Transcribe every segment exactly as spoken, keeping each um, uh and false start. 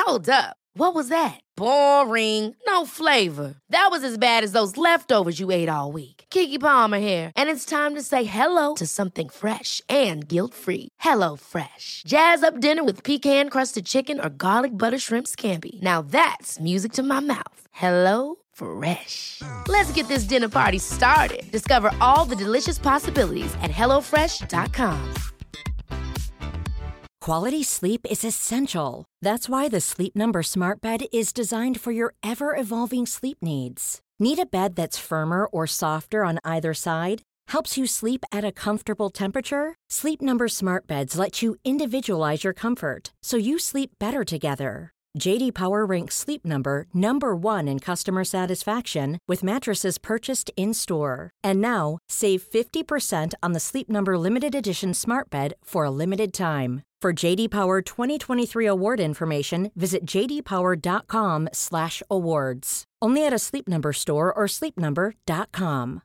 Hold up. What was that? Boring. No flavor. That was as bad as those leftovers you ate all week. Keke Palmer here, and it's time to say hello to something fresh and guilt-free. Hello Fresh. Jazz up dinner with pecan-crusted chicken or garlic butter shrimp scampi. Now that's music to my mouth. Hello Fresh. Let's get this dinner party started. Discover all the delicious possibilities at hello fresh dot com. Quality sleep is essential. That's why the Sleep Number Smart Bed is designed for your ever-evolving sleep needs. Need a bed that's firmer or softer on either side? Helps you sleep at a comfortable temperature? Sleep Number Smart Beds let you individualize your comfort, so you sleep better together. J D Power ranks Sleep Number number one in customer satisfaction with mattresses purchased in-store. And now, save fifty percent on the Sleep Number Limited Edition Smart Bed for a limited time. For J D Power twenty twenty-three award information, visit j d power dot com slash awards. Only at a Sleep Number store or sleep number dot com.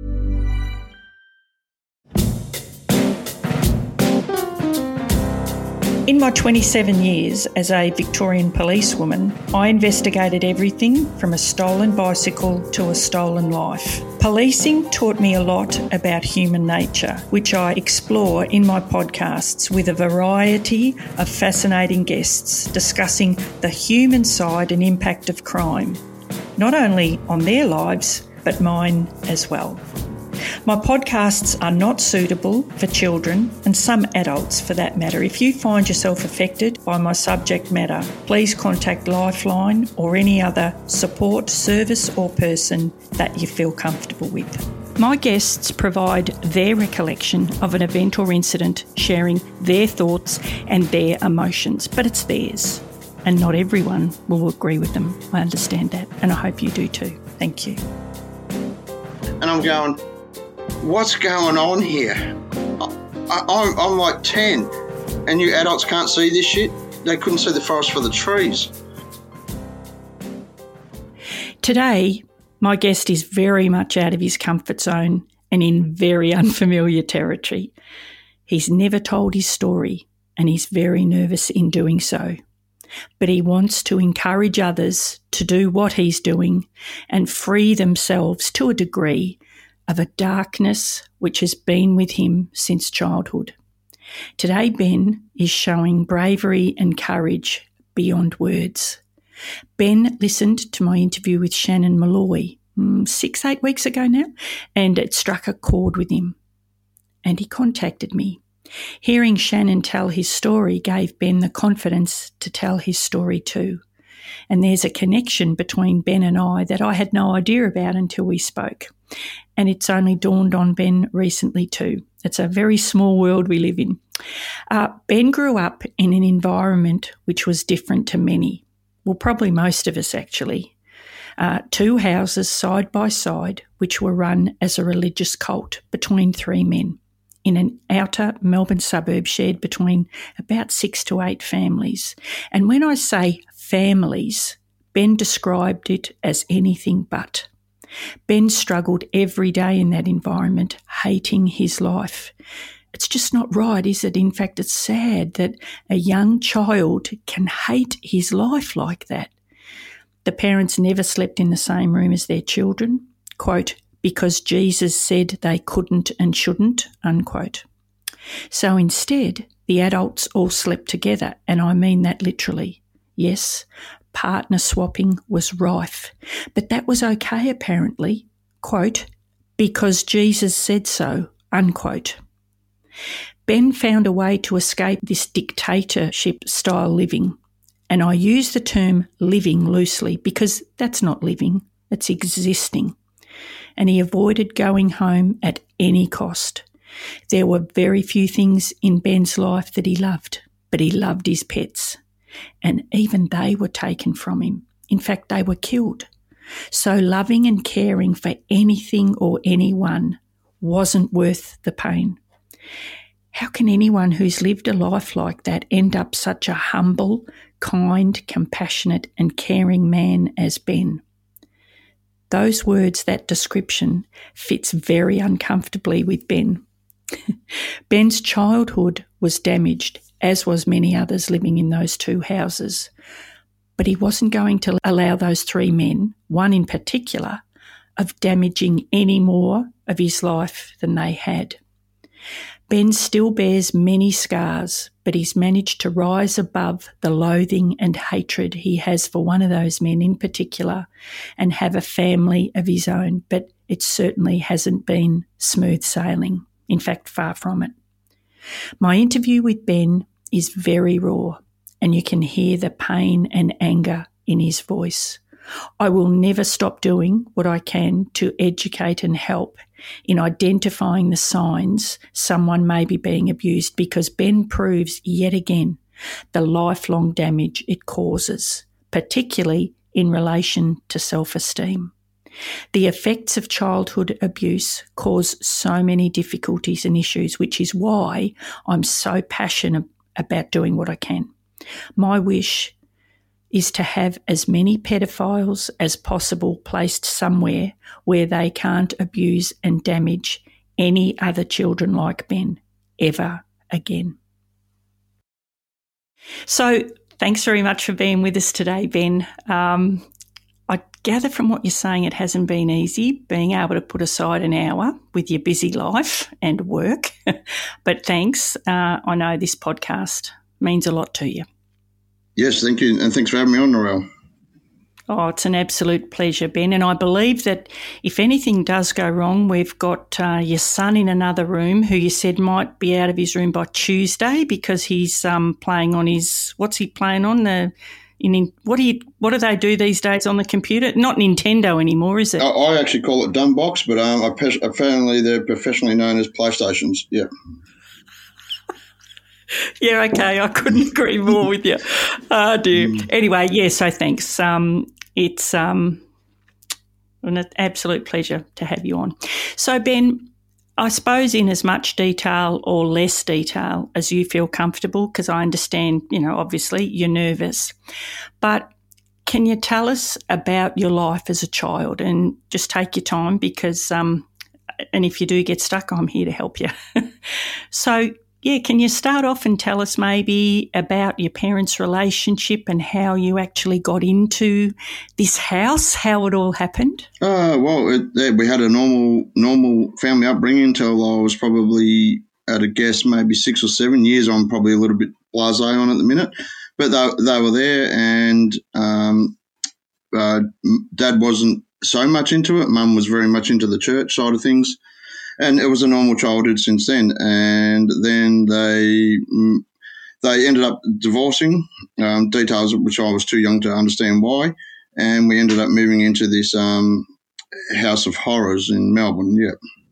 In my twenty-seven years as a Victorian policewoman, I investigated everything from a stolen bicycle to a stolen life. Policing taught me a lot about human nature, which I explore in my podcasts with a variety of fascinating guests discussing the human side and impact of crime, not only on their lives, but mine as well. My podcasts are not suitable for children and some adults for that matter. If you find yourself affected by my subject matter, please contact Lifeline or any other support service or person that you feel comfortable with. My guests provide their recollection of an event or incident, sharing their thoughts and their emotions, but it's theirs. And not everyone will agree with them. I understand that, and I hope you do too. Thank you. And I'm going, what's going on here? I, I'm, I'm like ten, and you adults can't see this shit? They couldn't see the forest for the trees. Today, my guest is very much out of his comfort zone and in very unfamiliar territory. He's never told his story, and he's very nervous in doing so. But he wants to encourage others to do what he's doing and free themselves to a degree of a darkness which has been with him since childhood. Today, Ben is showing bravery and courage beyond words. Ben listened to my interview with Shannon Malloy mm, six, eight weeks ago now, and it struck a chord with him. And he contacted me. Hearing Shannon tell his story gave Ben the confidence to tell his story too. And there's a connection between Ben and I that I had no idea about until we spoke. And it's only dawned on Ben recently too. It's a very small world we live in. Uh, Ben grew up in an environment which was different to many. Well, probably most of us actually. Uh, two houses side by side which were run as a religious cult between three men in an outer Melbourne suburb shared between about six to eight families. And when I say families, Ben described it as anything but. Ben struggled every day in that environment, hating his life. It's just not right, is it? In fact, it's sad that a young child can hate his life like that. The parents never slept in the same room as their children, quote, because Jesus said they couldn't and shouldn't, unquote. So instead, the adults all slept together, and I mean that literally. Yes, partner swapping was rife, but that was okay apparently, quote, because Jesus said so, unquote. Ben found a way to escape this dictatorship-style living, and I use the term living loosely because that's not living, it's existing. And he avoided going home at any cost. There were very few things in Ben's life that he loved, but he loved his pets. And even they were taken from him. In fact, they were killed. So loving and caring for anything or anyone wasn't worth the pain. How can anyone who's lived a life like that end up such a humble, kind, compassionate and caring man as Ben? Those words, that description, fits very uncomfortably with Ben. Ben's childhood was damaged, as was many others living in those two houses. But he wasn't going to allow those three men, one in particular, of damaging any more of his life than they had. Ben still bears many scars, but he's managed to rise above the loathing and hatred he has for one of those men in particular and have a family of his own. But it certainly hasn't been smooth sailing. In fact, far from it. My interview with Ben is very raw, and you can hear the pain and anger in his voice. I will never stop doing what I can to educate and help in identifying the signs someone may be being abused, because Ben proves yet again the lifelong damage it causes, particularly in relation to self-esteem. The effects of childhood abuse cause so many difficulties and issues, which is why I'm so passionate about doing what I can. My wish is to have as many pedophiles as possible placed somewhere where they can't abuse and damage any other children like Ben ever again. So thanks very much for being with us today, Ben. Um, I gather from what you're saying it hasn't been easy being able to put aside an hour with your busy life and work, but thanks. Uh, I know this podcast means a lot to you. Yes, thank you, and thanks for having me on, Narelle. Oh, it's an absolute pleasure, Ben. And I believe that if anything does go wrong, we've got uh, your son in another room who you said might be out of his room by Tuesday because he's um, playing on his, what's he playing on? The in what do you what do they do these days on the computer? Not Nintendo anymore, is it? I, I actually call it Dumbbox, but um, apparently they're professionally known as PlayStations. Yeah. Yeah, okay, I couldn't agree more with you. Oh, dear. Mm. Anyway, yeah, so thanks. Um, it's um, an absolute pleasure to have you on. So, Ben, I suppose in as much detail or less detail as you feel comfortable, because I understand, you know, obviously you're nervous, but can you tell us about your life as a child? And just take your time because, um, and if you do get stuck, I'm here to help you. So, yeah, can you start off and tell us maybe about your parents' relationship and how you actually got into this house, how it all happened? Uh, well, it, we had a normal normal family upbringing until I was probably, at a guess, maybe six or seven years. I'm probably a little bit blasé on at the minute. But they, they were there, and um, uh, Dad wasn't so much into it. Mum was very much into the church side of things. And it was a normal childhood since then. And then they they ended up divorcing, um, details of which I was too young to understand why. And we ended up moving into this um, house of horrors in Melbourne, yeah.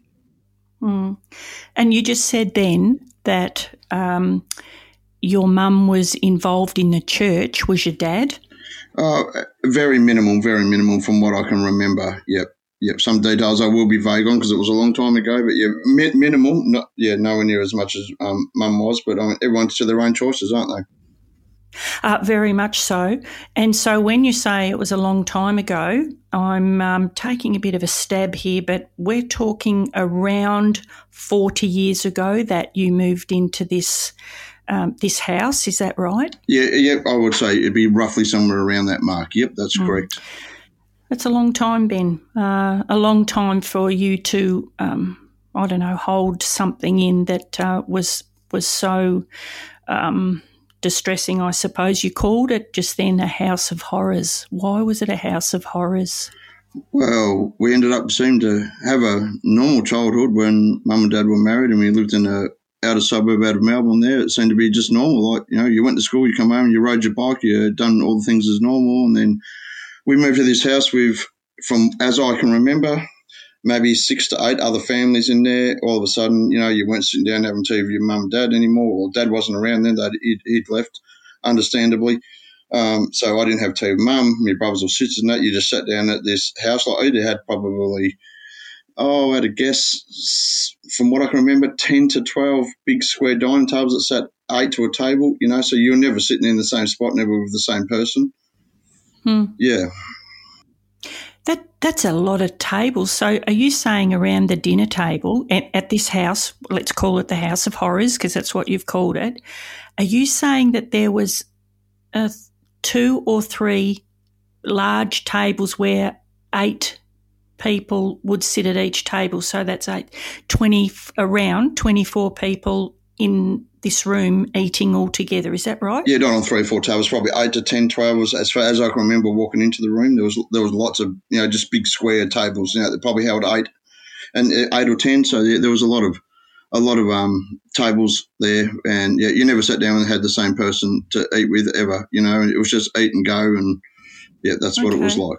Mm. And you just said then that um, your mum was involved in the church. Was your dad? Uh, very minimal, very minimal from what I can remember, yep. Yep, some details I will be vague on because it was a long time ago, but yeah, mi- minimal. Not, yeah, nowhere near as much as um, Mum was, but I mean, everyone's to their own choices, aren't they? Uh, very much so. And so when you say it was a long time ago, I'm um, taking a bit of a stab here, but we're talking around forty years ago that you moved into this um, this house. Is that right? Yeah, yeah, I would say it'd be roughly somewhere around that mark. Yep, that's mm. correct. It's a long time, Ben, uh, a long time for you to, um, I don't know, hold something in that uh, was was so um, distressing, I suppose. You called it just then a house of horrors. Why was it a house of horrors? Well, we ended up seeming to have a normal childhood when Mum and Dad were married, and we lived in a outer suburb out of Melbourne there. It seemed to be just normal. Like, you know, you went to school, you come home, you rode your bike, you done all the things as normal, and then we moved to this house with, from as I can remember, maybe six to eight other families in there. All of a sudden, you know, you weren't sitting down having tea with your mum and dad anymore. Well, Dad wasn't around then. That he'd, he'd left, understandably. Um, so I didn't have tea with Mum, my brothers or sisters and that. You just sat down at this house. Like either had probably, oh, at a guess, from what I can remember, ten to twelve big square dining tables that sat eight to a table, you know, so you were never sitting in the same spot, never with the same person. Hmm. Yeah. That that's a lot of tables. So are you saying around the dinner table at, at this house, let's call it the House of Horrors because that's what you've called it, are you saying that there was uh, two or three large tables where eight people would sit at each table. So that's eight, twenty, around twenty-four people in this room eating all together. Is that right? Yeah, not on three or four tables, probably eight to ten, twelve. As far as I can remember walking into the room, there was there was lots of, you know, just big square tables, you know, that probably held eight and eight or ten. So yeah, there was a lot of a lot of um, tables there, and yeah, you never sat down and had the same person to eat with ever, you know, and it was just eat and go, and yeah, that's what Okay. it was like.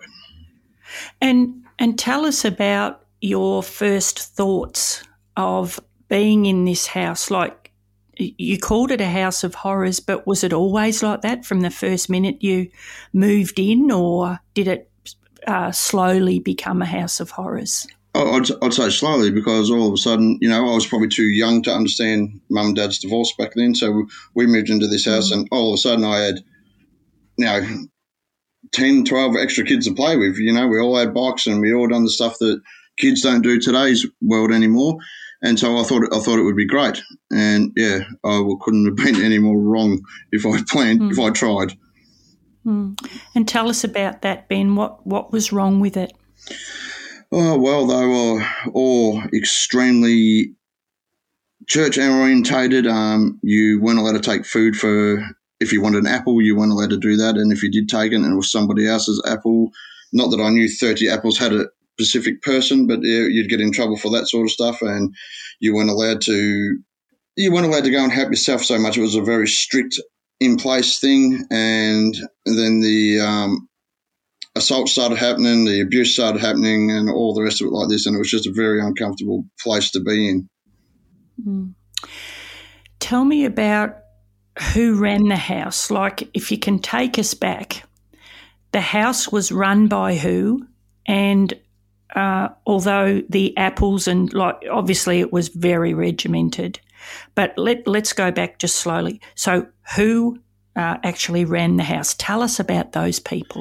And and tell us about your first thoughts of being in this house. Like, you called it a house of horrors, but was it always like that from the first minute you moved in, or did it uh, slowly become a house of horrors? I'd, I'd say slowly, because all of a sudden, you know, I was probably too young to understand mum and dad's divorce back then. So we moved into this house, and all of a sudden I had, you know, ten, twelve extra kids to play with. You know, we all had bikes and we all done the stuff that kids don't do today's world anymore. And so I thought I thought it would be great. And yeah, I couldn't have been any more wrong if I planned, mm. if I tried. Mm. And tell us about that, Ben. What what was wrong with it? Oh, well, they were all extremely church orientated. Um, you weren't allowed to take food for, if you wanted an apple, you weren't allowed to do that. And if you did take it and it was somebody else's apple, not that I knew thirty apples had a specific person, but yeah, you'd get in trouble for that sort of stuff. And you weren't allowed to, you weren't allowed to go and help yourself so much. It was a very strict in place thing. And then the, um, assault started happening, the abuse started happening, and all the rest of it like this, and it was just a very uncomfortable place to be in. Mm. Tell me about who ran the house. Like, if you can take us back, the house was run by who? And uh, although the apples and, like, obviously it was very regimented, but let, let's go back just slowly. So who uh, actually ran the house? Tell us about those people.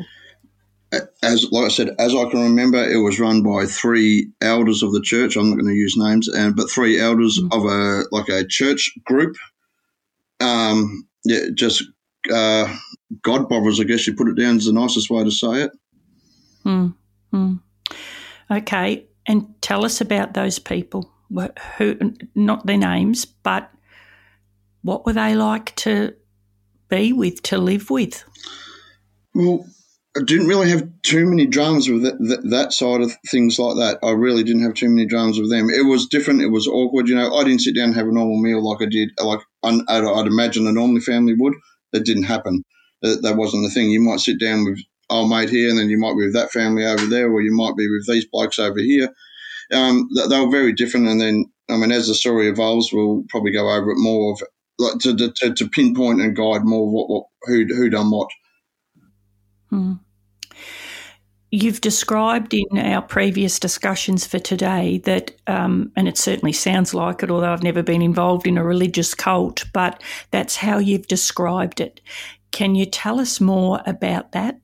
As like I said, as I can remember, it was run by three elders of the church. I'm not going to use names, and but three elders mm. of a like a church group. Um, yeah, just uh, God bothers, I guess you put it down, is the nicest way to say it. Mm. Mm. Okay, and tell us about those people. Who, not their names, but what were they like to be with, to live with? Well, I didn't really have too many dramas with that, that, that side of things like that. I really didn't have too many dramas with them. It was different. It was awkward. You know, I didn't sit down and have a normal meal like I did, like I'd, I'd imagine a normal family would. That didn't happen. That, that wasn't the thing. You might sit down with old mate here, and then you might be with that family over there, or you might be with these blokes over here. Um, they, they were very different. And then, I mean, as the story evolves, we'll probably go over it more of like to to, to pinpoint and guide more of what, what who who done what. Hmm. You've described in our previous discussions for today that, um, and it certainly sounds like it, although I've never been involved in a religious cult, but that's how you've described it. Can you tell us more about that?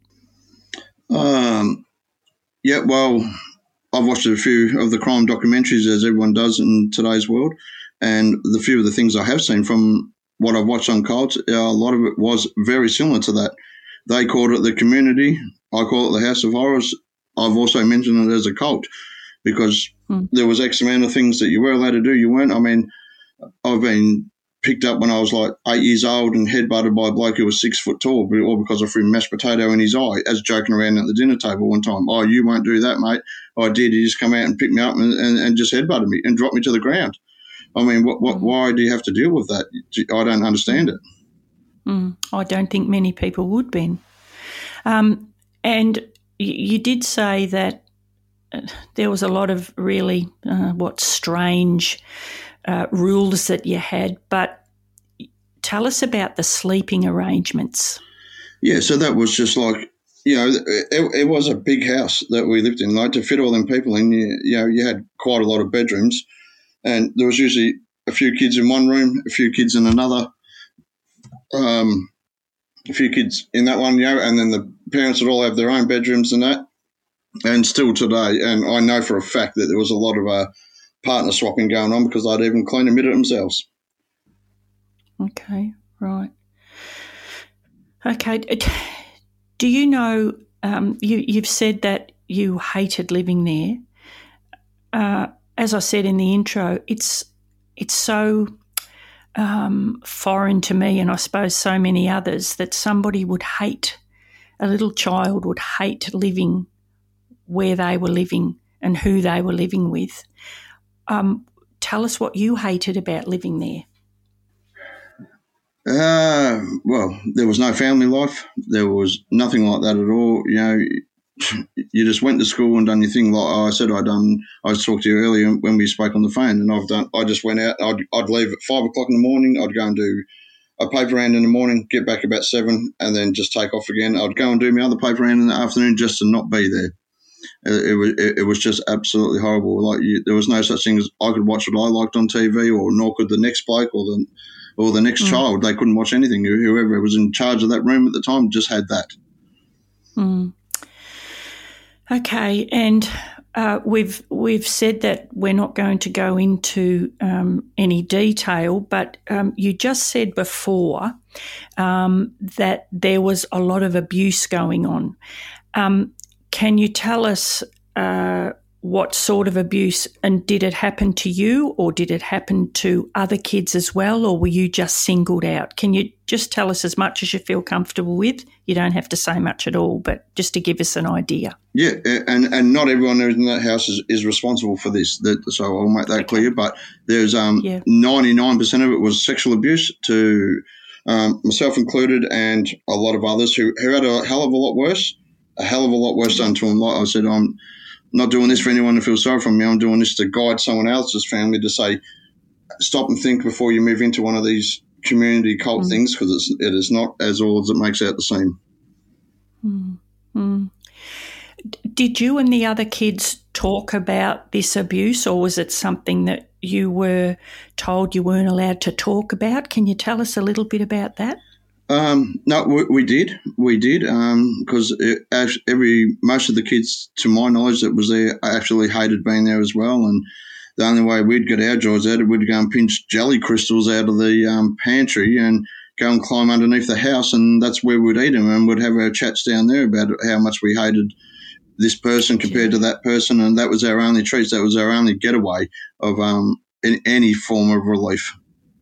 Um, yeah, well, I've watched a few of the crime documentaries, as everyone does in today's world, and the few of the things I have seen from what I've watched on cults, a lot of it was very similar to that. They called it the community. I call it the House of Horrors. I've also mentioned it as a cult because hmm. there was X amount of things that you were allowed to do, you weren't. I mean, I've been picked up when I was like eight years old and headbutted by a bloke who was six foot tall, all because I threw mashed potato in his eye, as joking around at the dinner table one time. Oh, you won't do that, mate. I did. He just come out and picked me up and, and, and just headbutted me and dropped me to the ground. I mean, what, what, why do you have to deal with that? I don't understand it. Mm, I don't think many people would, Ben. Um, and you did say that there was a lot of really, uh, what, strange uh, rules that you had, but tell us about the sleeping arrangements. Yeah, so that was just like, you know, it, it was a big house that we lived in. Like, to fit all them people in, you, you know, you had quite a lot of bedrooms, and there was usually a few kids in one room, a few kids in another, um, a few kids in that one, you know, and then the parents would all have their own bedrooms and that. And still today, and I know for a fact that there was a lot of uh, partner swapping going on because they'd even clean a bit of themselves. Okay, right. Okay, Do you know, um, you, you've said that you hated living there. Uh, as I said in the intro, it's it's so um, foreign to me, and I suppose so many others, that somebody would hate, a little child would hate living where they were living and who they were living with. Um, tell us what you hated about living there. Uh, well, there was no family life. There was nothing like that at all. You know, you just went to school and done your thing. Like I said, I done. I talked to you earlier when we spoke on the phone, and I've done. I just went out. I'd, I'd leave at five o'clock in the morning. I'd go and do a paper round in the morning, get back about seven, and then just take off again. I'd go and do my other paper round in the afternoon just to not be there. It, it was it, it was just absolutely horrible. Like you, there was no such thing as I could watch what I liked on T V, or nor could the next bloke or the or the next mm. child. They couldn't watch anything. Whoever was in charge of that room at the time just had that. Mm. Okay, and uh, we've we've said that we're not going to go into um, any detail, but um, you just said before um, that there was a lot of abuse going on. Um, can you tell us uh, what sort of abuse, and did it happen to you, or did it happen to other kids as well, or were you just singled out? Can you just tell us as much as you feel comfortable with? You don't have to say much at all, but just to give us an idea. Yeah, and, and not everyone who's in that house is, is responsible for this, that, so I'll make that okay. clear. But there's um, yeah. ninety-nine percent of it was sexual abuse to um, myself included, and a lot of others who, who had a hell of a lot worse, a hell of a lot worse done to them. Like I said, I'm not doing this for anyone to feel sorry for me. I'm doing this to guide someone else's family to say, stop and think before you move into one of these community cult mm. things, because it is not as all as it makes out to seem. Mm. Mm. Did you and the other kids talk about this abuse, or was it something that you were told you weren't allowed to talk about? Can you tell us a little bit about that? Um, no, we, we did. We did because um, every most of the kids, to my knowledge, that was there actually hated being there as well. And the only way we'd get our joys out, we'd go and pinch jelly crystals out of the um, pantry and go and climb underneath the house, and that's where we'd eat them, and we'd have our chats down there about how much we hated this person compared to that person, and that was our only treats. That was our only getaway of um, in any form of relief.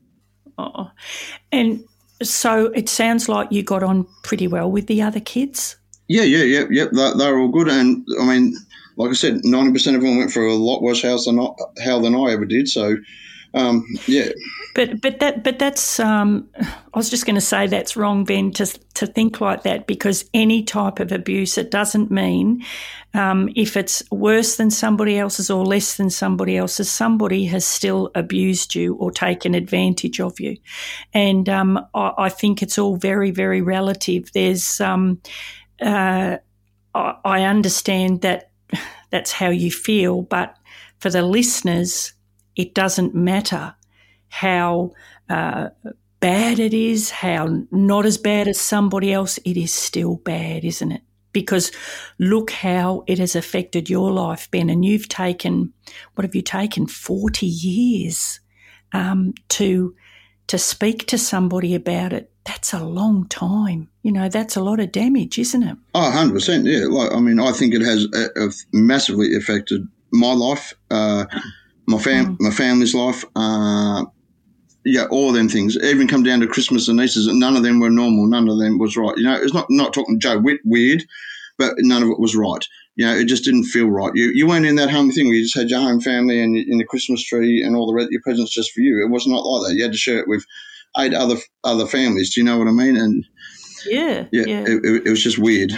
Oh, and so it sounds like you got on pretty well with the other kids. Yeah, yeah, yeah, yeah. They, they were all good, and I mean, like I said, ninety percent of them went for a lot worse house than I, hell than I ever did. So, um, yeah. But but that but that's um, I was just going to say that's wrong, Ben, to to think like that, because any type of abuse, it doesn't mean um, if it's worse than somebody else's or less than somebody else's, somebody has still abused you or taken advantage of you, and um, I, I think it's all very very relative. There's um, uh, I, I understand that that's how you feel, but for the listeners, it doesn't matter how uh, bad it is, how not as bad as somebody else, it is still bad, isn't it? Because look how it has affected your life, Ben, and you've taken, what have you taken, forty years um, to to speak to somebody about it. That's a long time. You know, that's a lot of damage, isn't it? Oh, one hundred percent, yeah. Like, I mean, I think it has uh, massively affected my life, uh, my fam- mm. my family's life, uh, yeah, all them things. Even come down to Christmas and Easter, none of them were normal. None of them was right. You know, it's not not talking Joe Witt weird, but none of it was right. You know, it just didn't feel right. You you weren't in that home thing where you just had your home family and in the Christmas tree and all the rest, your presents just for you. It was not like that. You had to share it with eight other other families. Do you know what I mean? And yeah, yeah, yeah. It, it, it was just weird.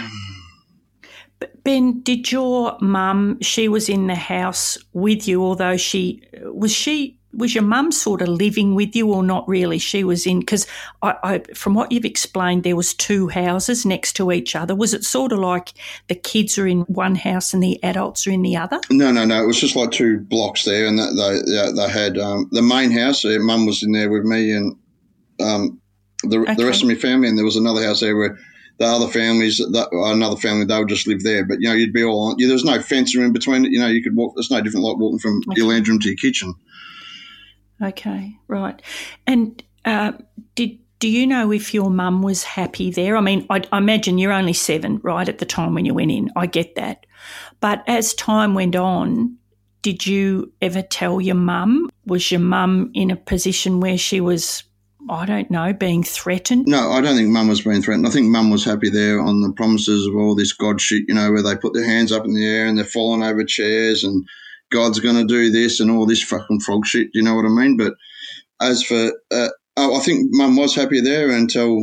Ben, did your mum, she was in the house with you, although she, was she, was your mum sort of living with you or not really? She was in, because I, I, from what you've explained, there was two houses next to each other. Was it sort of like the kids are in one house and the adults are in the other? No, no, no. It was just like two blocks there, and that they yeah, they had um, the main house. Uh, mum was in there with me and um, the, okay. the rest of my family, and there was another house there where the other families, that, another family, they would just live there. But, you know, you'd be all on. Yeah, there was no fence in between it. You know, you could walk. It's no different like walking from okay. your lounge room to your kitchen. Okay, right. And uh, did do you know if your mum was happy there? I mean, I, I imagine you're only seven, right, at the time when you went in. I get that. But as time went on, did you ever tell your mum? Was your mum in a position where she was, I don't know, being threatened? No, I don't think mum was being threatened. I think mum was happy there on the promises of all this God shit, you know, where they put their hands up in the air and they're falling over chairs and God's going to do this and all this fucking frog shit, you know what I mean? But as for, uh, oh, I think mum was happy there until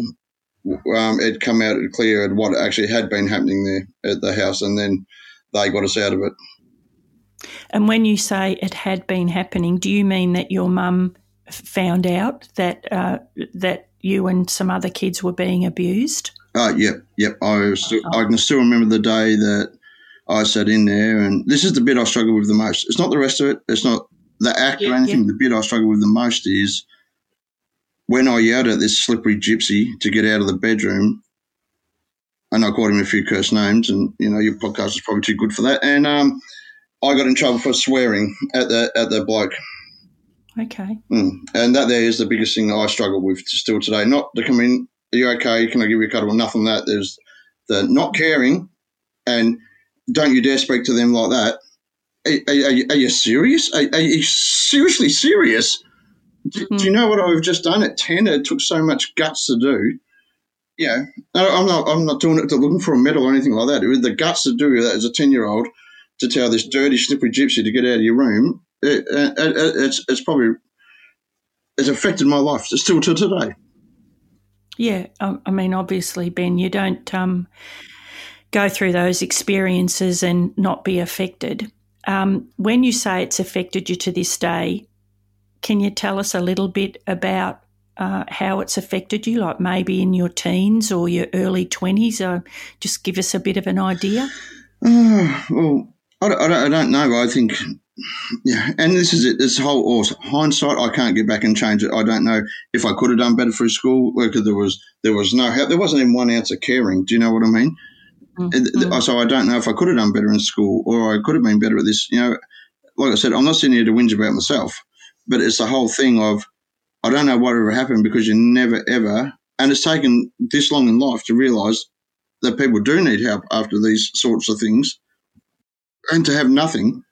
um, it come out clear what actually had been happening there at the house, and then they got us out of it. And when you say it had been happening, do you mean that your mum found out that uh, that you and some other kids were being abused? Oh, yep, yep. I still, I can still remember the day that I sat in there, and this is the bit I struggle with the most. It's not the rest of it. It's not the act yeah, or anything. Yeah. The bit I struggle with the most is when I yelled at this slippery gypsy to get out of the bedroom, and I called him a few cursed names, and, you know, your podcast is probably too good for that, and um, I got in trouble for swearing at the at the bloke. Okay. Mm. And that there is the biggest thing that I struggle with still today. Not to come in, are you okay? Can I give you a cuddle? Nothing like that. There's the not caring and don't you dare speak to them like that. Are, are, are, you, are you serious? Are, are you seriously serious? Do, mm. do you know what I've just done at ten? It took so much guts to do. Yeah, I'm not I'm not doing it to looking for a medal or anything like that. It was the guts to do that as a ten-year-old to tell this dirty, slippery gypsy to get out of your room. It, it, it, it's it's probably it's affected my life still to today. Yeah, I mean, obviously, Ben, you don't um, go through those experiences and not be affected. Um, when you say it's affected you to this day, can you tell us a little bit about uh, how it's affected you, like maybe in your teens or your early twenties? Or just give us a bit of an idea. Uh, well, I don't, I don't, I don't know. I think, yeah, and this is it. This whole awesome. hindsight. I can't get back and change it. I don't know if I could have done better through school because there was there was no help. There wasn't even one ounce of caring. Do you know what I mean? Mm-hmm. So I don't know if I could have done better in school or I could have been better at this. You know, like I said, I'm not sitting here to whinge about myself, but it's the whole thing of I don't know what ever happened because you never ever, and it's taken this long in life to realise that people do need help after these sorts of things, and to have nothing.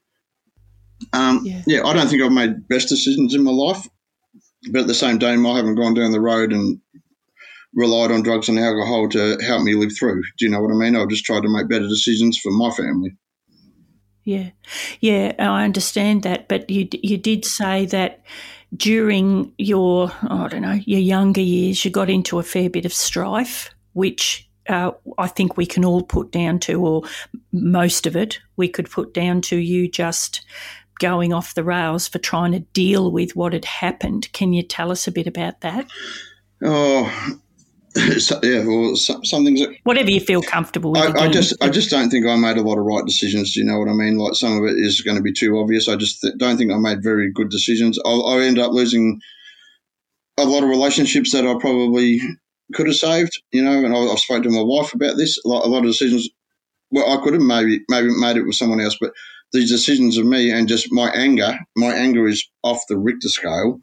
Um, yeah. yeah, I don't think I've made best decisions in my life, but at the same time, I haven't gone down the road and relied on drugs and alcohol to help me live through. Do you know what I mean? I've just tried to make better decisions for my family. Yeah, yeah, I understand that, but you you did say that during your, I don't know, your younger years, you got into a fair bit of strife, which uh, I think we can all put down to, or most of it, we could put down to you just going off the rails for trying to deal with what had happened. Can you tell us a bit about that? Oh, yeah, well, some, some things. That, Whatever you feel comfortable with. I, I just, I just don't think I made a lot of right decisions. Do you know what I mean? Like some of it is going to be too obvious. I just th- don't think I made very good decisions. I, I ended up losing a lot of relationships that I probably could have saved. You know, and I, I've spoken to my wife about this. A lot, a lot of decisions. Well, I could have maybe, maybe made it with someone else, but these decisions of me and just my anger, my anger is off the Richter scale.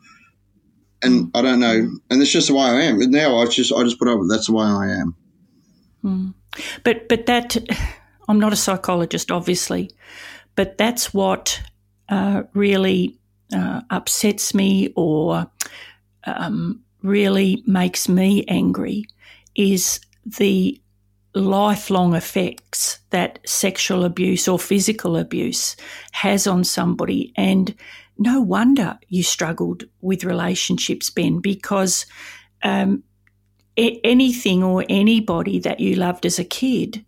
And I don't know, and it's just the way I am. Now I just I just put up with it. That's the way I am. Mm. But but that I'm not a psychologist, obviously, but that's what uh, really uh, upsets me or um, really makes me angry is the lifelong effects that sexual abuse or physical abuse has on somebody. And no wonder you struggled with relationships, Ben, because um, a- anything or anybody that you loved as a kid,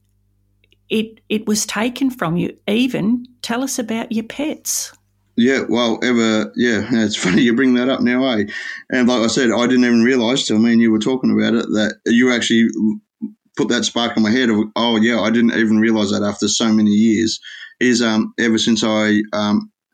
it it was taken from you. Even tell us about your pets. Yeah, well, ever, yeah, it's funny you bring that up now, eh? And like I said, I didn't even realise till me and you were talking about it that you actually put that spark in my head of, oh, yeah, I didn't even realise that after so many years, is um, ever since I um, –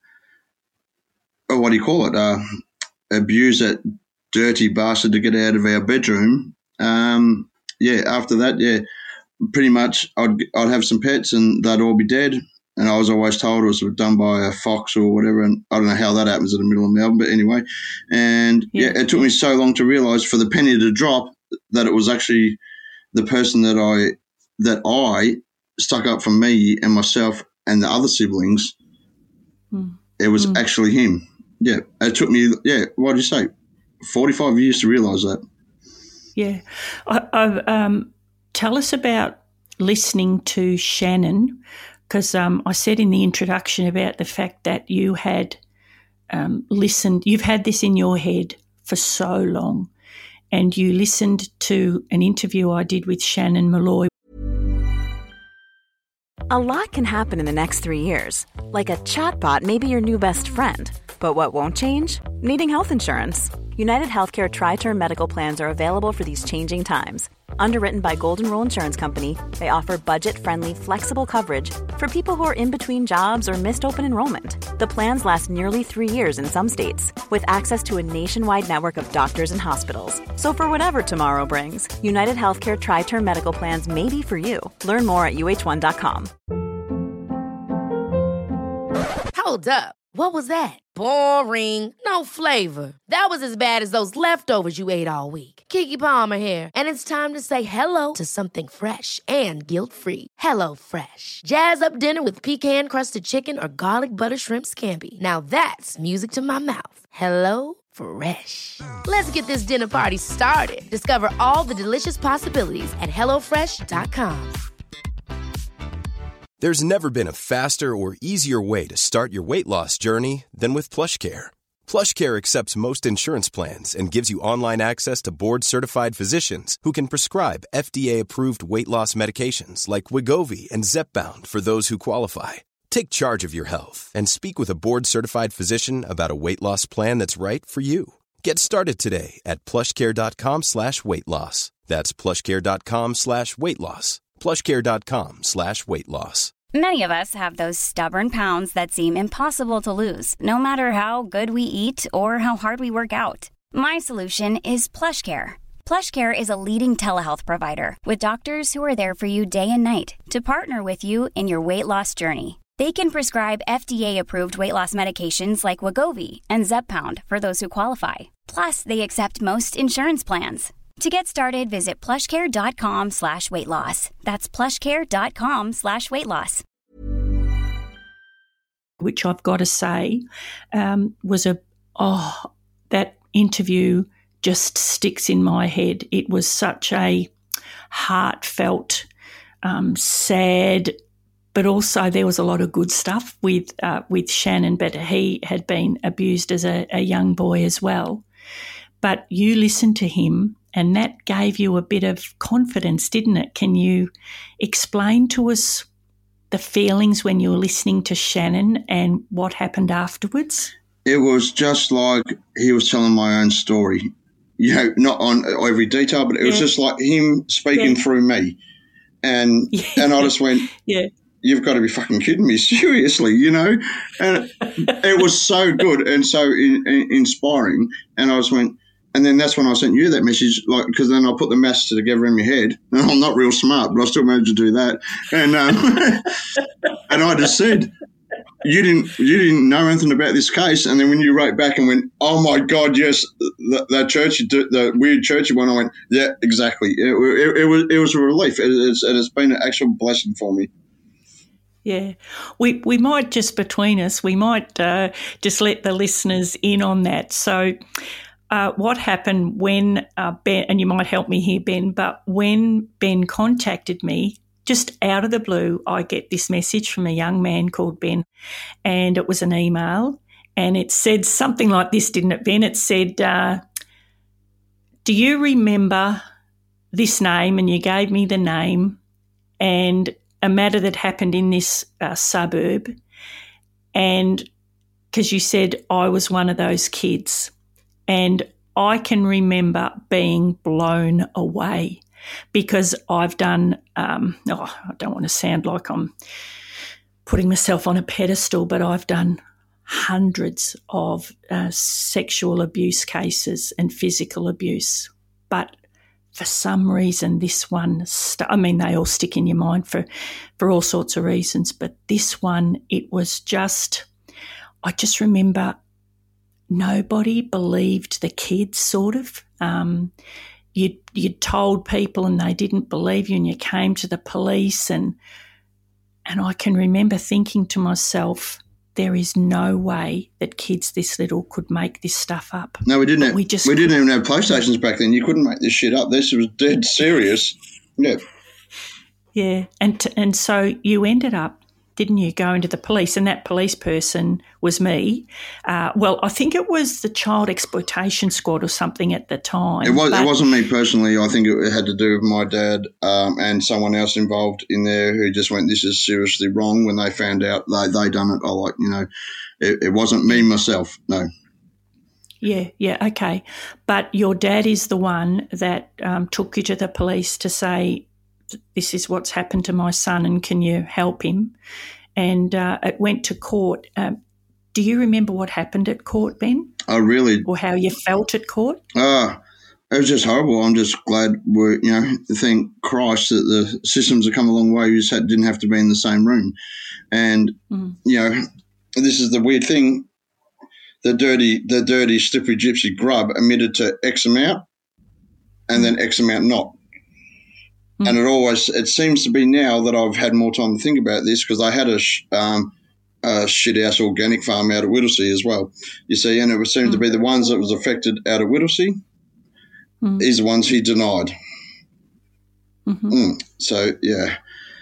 what do you call it, uh, abuse that dirty bastard to get out of our bedroom. Um, yeah, after that, yeah, pretty much I'd I'd have some pets and they'd all be dead. And I was always told it was done by a fox or whatever, and I don't know how that happens in the middle of Melbourne, but anyway. And, yeah, yeah it took me so long to realise for the penny to drop that it was actually the person that I that I stuck up for me and myself and the other siblings. Mm. It was mm. actually him. Yeah, it took me, yeah, what did you say, forty-five years to realise that. Yeah. I, I, um, tell us about listening to Shannon, because um, I said in the introduction about the fact that you had um, listened, you've had this in your head for so long, and you listened to an interview I did with Shannon Malloy. A lot can happen in the next three years. Like a chatbot may be your new best friend. But what won't change? Needing health insurance. United Healthcare Tri-Term Medical Plans are available for these changing times. Underwritten by Golden Rule Insurance Company, they offer budget-friendly, flexible coverage for people who are in between jobs or missed open enrollment. The plans last nearly three years in some states, with access to a nationwide network of doctors and hospitals. So for whatever tomorrow brings, United Healthcare Tri-Term Medical Plans may be for you. Learn more at U H one dot com. Hold up. What was that? Boring. No flavor. That was as bad as those leftovers you ate all week. Keke Palmer here, and it's time to say hello to something fresh and guilt-free. Hello Fresh. Jazz up dinner with pecan-crusted chicken or garlic butter shrimp scampi. Now that's music to my mouth. Hello Fresh. Let's get this dinner party started. Discover all the delicious possibilities at hello fresh dot com. There's never been a faster or easier way to start your weight loss journey than with PlushCare. PlushCare accepts most insurance plans and gives you online access to board-certified physicians who can prescribe F D A-approved weight loss medications like Wegovy and Zepbound for those who qualify. Take charge of your health and speak with a board-certified physician about a weight loss plan that's right for you. Get started today at plushcare.com slash weight loss. That's plushcare.com slash weight loss. plushcare.com slash weight loss. Many of us have those stubborn pounds that seem impossible to lose, no matter how good we eat or how hard we work out. My solution is PlushCare. PlushCare is a leading telehealth provider with doctors who are there for you day and night to partner with you in your weight loss journey. They can prescribe F D A-approved weight loss medications like Wegovy and Zepbound for those who qualify. Plus, they accept most insurance plans. To get started, visit plushcare.com slash weight loss. That's plushcare.com slash weight loss. Which I've got to say um, was a, oh, that interview just sticks in my head. It was such a heartfelt, um, sad, but also there was a lot of good stuff with uh, with Shannon, but he had been abused as a, a young boy as well. But you listened to him, and that gave you a bit of confidence, didn't it? Can you explain to us the feelings when you were listening to Shannon and what happened afterwards? It was just like he was telling my own story. You know, not on every detail, but it was yeah. just like him speaking yeah. through me. And yeah. and I just went, yeah. You've got to be fucking kidding me, seriously, you know? And it was so good and so in, in, inspiring. And I just went, and then that's when I sent you that message, like, because then I put the message together in my head. And I'm not real smart, but I still managed to do that. And um, and I just said, you didn't you didn't know anything about this case. And then when you wrote back and went, oh my God, yes, that, that churchy, the weird churchy one, I went, yeah, exactly. It, it, it was it was a relief. It, it's, it has been an actual blessing for me. Yeah, we we might just between us, we might uh, just let the listeners in on that. So. Uh, what happened when uh, Ben, and you might help me here, Ben, but when Ben contacted me, just out of the blue, I get this message from a young man called Ben, and it was an email, and it said something like this, didn't it, Ben? It said, uh, do you remember this name? And you gave me the name and a matter that happened in this uh, suburb, and because you said I was one of those kids. And I can remember being blown away because I've done, um, oh, I don't want to sound like I'm putting myself on a pedestal, but I've done hundreds of uh, sexual abuse cases and physical abuse. But for some reason, this one, st- I mean, they all stick in your mind for, for all sorts of reasons, but this one, it was just, I just remember nobody believed the kids, sort of. Um, you'd, you'd told people and they didn't believe you, and you came to the police, and and I can remember thinking to myself, there is no way that kids this little could make this stuff up. No, we didn't. Have, we just we didn't even have PlayStations back then. You couldn't make this shit up. This was dead serious. Yeah. Yeah, and t- and so you ended up, didn't you, go into the police, and that police person was me. Uh, well, I think it was the Child Exploitation Squad or something at the time. It was. It wasn't me personally. I think it had to do with my dad um, and someone else involved in there who just went, "This is seriously wrong." When they found out they they done it, I like you know, it, it wasn't me myself. No. Yeah, yeah, okay. But your dad is the one that um, took you to the police to say, this is what's happened to my son and can you help him? And uh, it went to court. Um, do you remember what happened at court, Ben? Oh, really? Or how you felt at court? Ah, it was just horrible. I'm just glad we're, you know, thank Christ that the systems have come a long way. You just had, didn't have to be in the same room. And, mm. you know, this is the weird thing. The dirty, the dirty, slippery gypsy grub admitted to X amount and then X amount not. Mm. And it always, it seems to be now that I've had more time to think about this, because I had a, um, a shithouse organic farm out at Whittlesea as well, you see, and it seemed mm. to be the ones that was affected out at Whittlesea mm. is the ones he denied. Mm-hmm. Mm. So, yeah.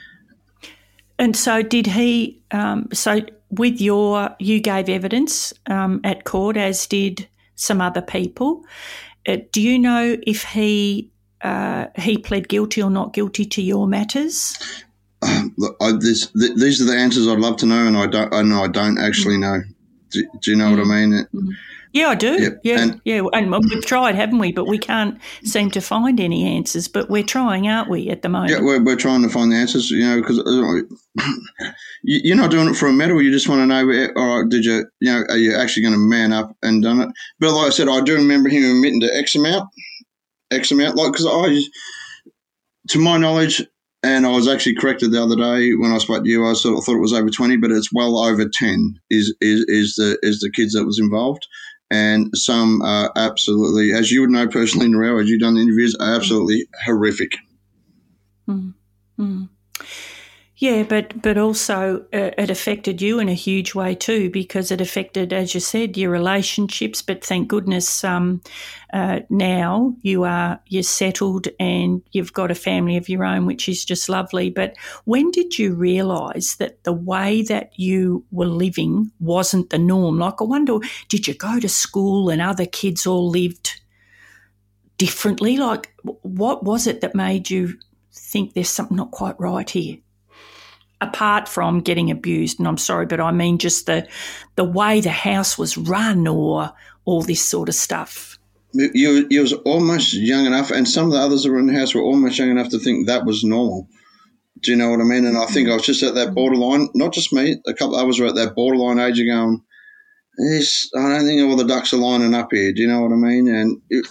And so did he, um, so with your, you gave evidence um, at court, as did some other people. Uh, do you know if he uh, he pled guilty or not guilty to your matters? Um, look, I, this, th- these are the answers I'd love to know, and I don't. I know I don't actually mm. know. Do, do you know mm. what I mean? Mm. Yeah, I do. Yeah, yeah, and, yeah. And we've tried, haven't we? But we can't seem to find any answers. But we're trying, aren't we, at the moment? Yeah, we're, we're trying to find the answers. You know, because uh, you're not doing it for a medal. You just want to know, all right, did you, you know, are you actually going to man up and done it? But like I said, I do remember him admitting to X amount, X amount, like because I, to my knowledge. And I was actually corrected the other day when I spoke to you. I sort of thought it was over twenty, but it's well over ten. Is is is the is the kids that was involved, and some are absolutely, as you would know personally, Narelle, as you've done the interviews, are absolutely horrific. Mm. Mm. Yeah, but but also uh, it affected you in a huge way too, because it affected, as you said, your relationships. But thank goodness um, uh, now you are you're settled and you've got a family of your own, which is just lovely. But when did you realise that the way that you were living wasn't the norm? Like, I wonder, did you go to school and other kids all lived differently? Like, what was it that made you think there's something not quite right here? Apart from getting abused, and I'm sorry, but I mean just the the way the house was run, or all this sort of stuff. You, you was almost young enough, and some of the others that were in the house were almost young enough to think that was normal. Do you know what I mean? And I think I was just at that borderline, not just me, a couple of others were at that borderline age of going, this, I don't think all the ducks are lining up here. Do you know what I mean? And it,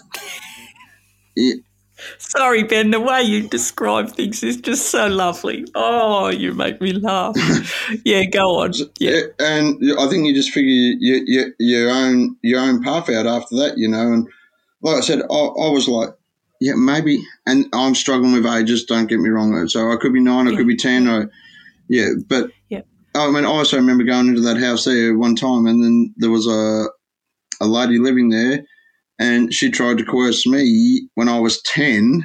it, Sorry, Ben, the way you describe things is just so lovely. Oh, you make me laugh. Yeah, go on. Yeah. And I think you just figure your, your, your own your own path out after that, you know. And like I said, I, I was like, yeah, maybe. And I'm struggling with ages, don't get me wrong. So I could be nine, I yeah. could be ten. Or, yeah, but yeah. I mean, I also remember going into that house there one time, and then there was a a lady living there. And she tried to coerce me when I was ten.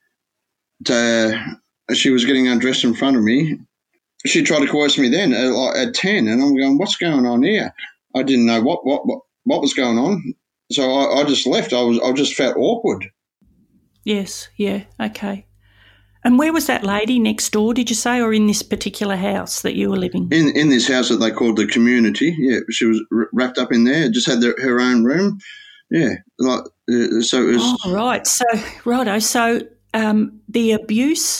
To, she was getting undressed in front of me. She tried to coerce me then at, at ten, and I'm going, "What's going on here?" I didn't know what what what, what was going on, so I, I just left. I was I just felt awkward. Yes, yeah, okay. And where was that lady next door? Did you say, or in this particular house that you were living? In in this house that they called the community. Yeah, she was wrapped up in there. Just had the, her own room. Yeah, like uh, so. It was, oh, right. So, righto. So, um, the abuse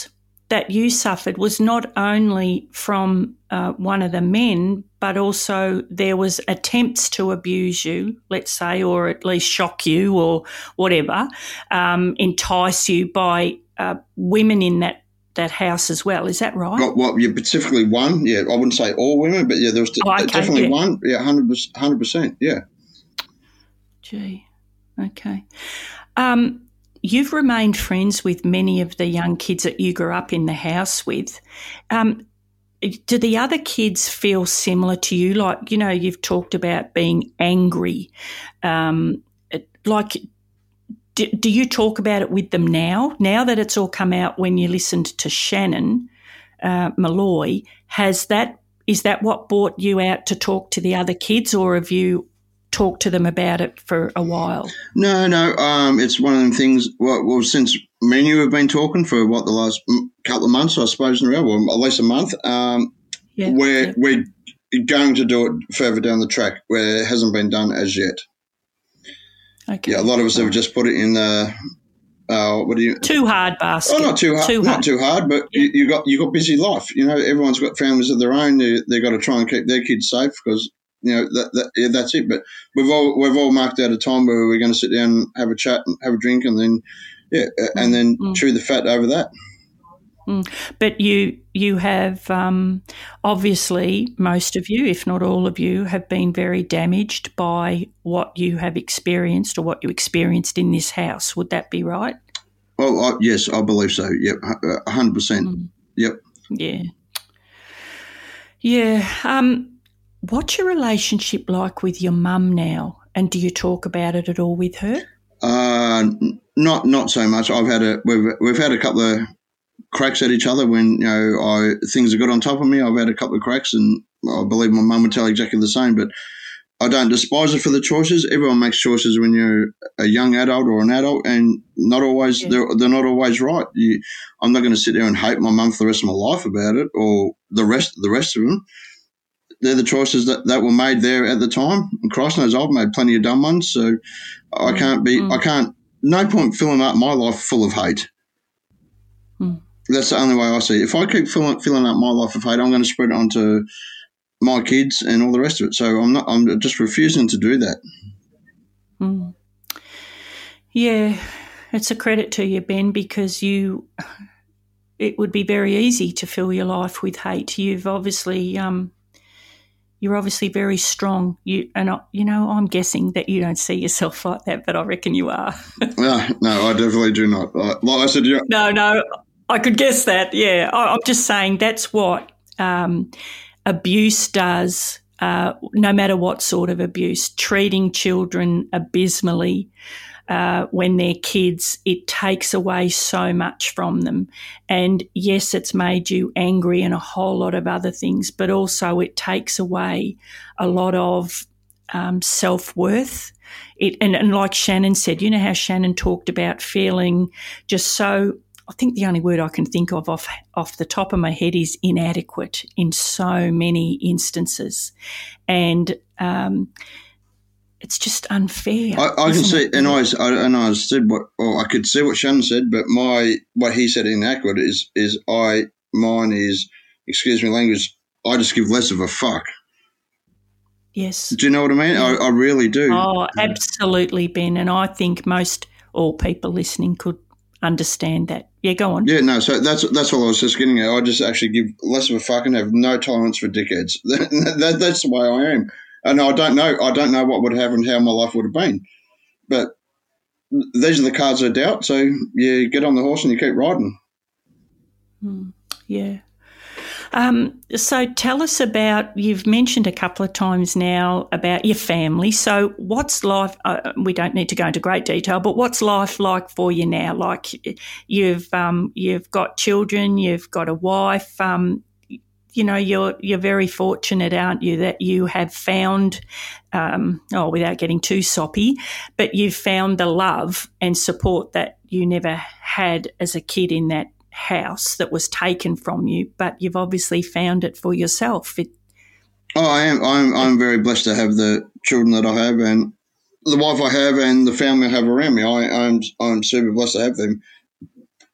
that you suffered was not only from uh, one of the men, but also there was attempts to abuse you, let's say, or at least shock you or whatever, um, entice you by uh, women in that, that house as well. Is that right? Well, well, yeah, specifically one. Yeah, I wouldn't say all women, but yeah, there was oh, okay, definitely yeah. one. Yeah, one hundred percent, yeah. Gee, okay. Um, you've remained friends with many of the young kids that you grew up in the house with. Um, do the other kids feel similar to you? Like, you know, you've talked about being angry. Um, like, do, do you talk about it with them now? Now that it's all come out when you listened to Shannon uh, Malloy, has that is that what brought you out to talk to the other kids, or have you talked to them about it for a while? No, no. Um, it's one of them things. Well, well, since me and you have been talking for what the last couple of months, I suppose, now, or at least a month. Um, yeah, we're yeah. we're going to do it further down the track where it hasn't been done as yet. Okay. Yeah, a lot of us have just put it in the uh, what do you too hard basket? Oh, not too hard, too not hard. too hard, but yeah. you, you got you got busy life. You know, everyone's got families of their own. They they got to try and keep their kids safe because. You know, that, that yeah, that's it. But we've all we've all marked out a time where we're going to sit down and have a chat and have a drink and then, yeah, and then mm. chew the fat over that. Mm. But you you have um, obviously most of you, if not all of you, have been very damaged by what you have experienced or what you experienced in this house. Would that be right? Well, I, yes, I believe so. Yep, a hundred percent. Yep. Yeah. Yeah. Um. What's your relationship like with your mum now, and do you talk about it at all with her? Uh, not not so much. I've had a we've we've had a couple of cracks at each other when you know I things are good on top of me. I've had a couple of cracks, and I believe my mum would tell exactly the same. But I don't despise her for the choices. Everyone makes choices when you're a young adult or an adult, and not always yeah. they're they're not always right. You, I'm not going to sit there and hate my mum for the rest of my life about it, or the rest the rest of them. They're the choices that, that were made there at the time. And Christ knows I've made plenty of dumb ones, so I can't be, mm. I can't, no point filling up my life full of hate. Mm. That's the only way I see it. If I keep filling, filling up my life of hate, I'm going to spread it onto my kids and all the rest of it. So I'm not, I'm just refusing to do that. Mm. Yeah, it's a credit to you, Ben, because you, it would be very easy to fill your life with hate. You've obviously, um, You're obviously very strong. You and I, you know, I'm guessing that you don't see yourself like that, but I reckon you are. no, no, I definitely do not. Like I said, yeah. No, no, I could guess that. Yeah, I, I'm just saying that's what um, abuse does. Uh, no matter what sort of abuse, treating children abysmally uh, when they're kids, it takes away so much from them. And yes, it's made you angry and a whole lot of other things, but also it takes away a lot of um, self-worth. It, and, and like Shannon said, you know how Shannon talked about feeling just so, I think the only word I can think of off, off the top of my head is inadequate in so many instances. And um it's just unfair. I, I can see, it? and I, and I said what, well, I could see what Shannon said, but my what he said inaccurate is is I mine is, excuse me, language. I just give less of a fuck. Yes. Do you know what I mean? I, I really do. Oh, absolutely, Ben, and I think most all people listening could understand that. Yeah, go on. Yeah, no. So that's that's all I was just getting at. I just actually give less of a fuck and have no tolerance for dickheads. that, that, that's the way I am. And I don't know. I don't know what would have happened, how my life would have been. But these are the cards of doubt. So you get on the horse and you keep riding. Mm, yeah. Um, so tell us about, you've mentioned a couple of times now about your family. So what's life, uh, we don't need to go into great detail, but what's life like for you now? Like you've um, you've got children, you've got a wife, um you know, you're you're very fortunate, aren't you, that you have found, um, oh, without getting too soppy, but you've found the love and support that you never had as a kid in that house that was taken from you, but you've obviously found it for yourself. It, oh, I am. I'm I'm very blessed to have the children that I have and the wife I have and the family I have around me. I, I'm I'm super blessed to have them.